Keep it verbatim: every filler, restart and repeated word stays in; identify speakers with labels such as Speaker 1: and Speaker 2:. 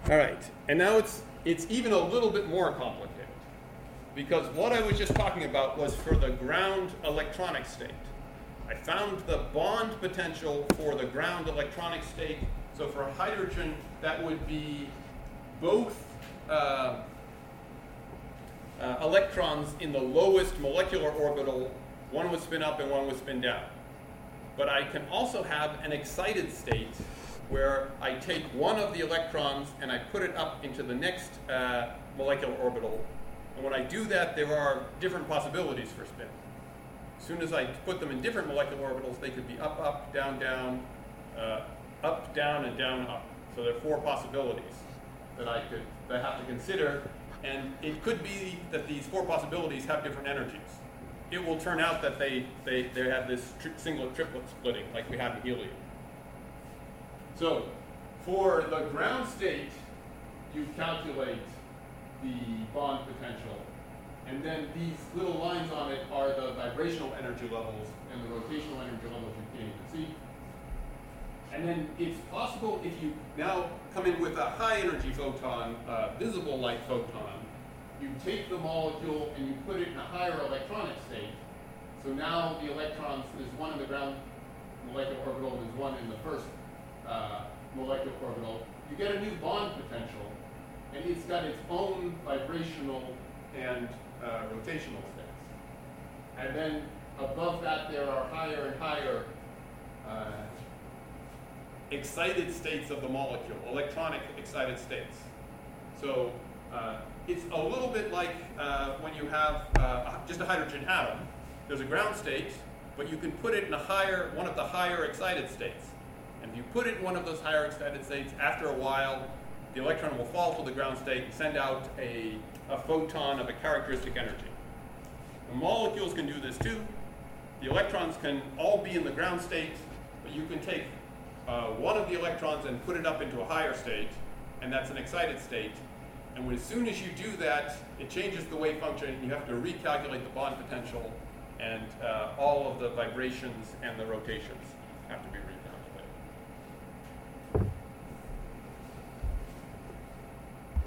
Speaker 1: All right, and now it's it's even a little bit more complicated, because what I was just talking about was for the ground electronic state. I found the bond potential for the ground electronic state. So for hydrogen, that would be both uh, uh, electrons in the lowest molecular orbital. One would spin up and one would spin down. But I can also have an excited state where I take one of the electrons and I put it up into the next uh, molecular orbital. And when I do that, there are different possibilities for spin. As soon as I put them in different molecular orbitals, they could be up, up, down, down, uh, up, down, and down, up. So there are four possibilities that I could that I have to consider. And it could be that these four possibilities have different energies. It will turn out that they, they, they have this tri- singlet triplet splitting like we have in helium. So for the ground state, you calculate the bond potential. And then these little lines on it are the vibrational energy levels and the rotational energy levels you can't even see. And then it's possible if you now come in with a high energy photon, uh, visible light photon, you take the molecule and you put it in a higher electronic state. So now the electrons, there's one in the ground molecular orbital and there's one in the first uh, molecular orbital. You get a new bond potential, and it's got its own vibrational and uh, rotational states. And then above that there are higher and higher uh, excited states of the molecule, electronic excited states. So uh, it's a little bit like uh, when you have uh, just a hydrogen atom. There's a ground state, but you can put it in a higher, one of the higher excited states. And if you put it in one of those higher excited states, after a while, the electron will fall to the ground state and send out a, a photon of a characteristic energy. The molecules can do this too. The electrons can all be in the ground state, but you can take uh, one of the electrons and put it up into a higher state, and that's an excited state. And when, as soon as you do that, it changes the wave function, and you have to recalculate the bond potential, and uh, all of the vibrations and the rotations have to be recalculated.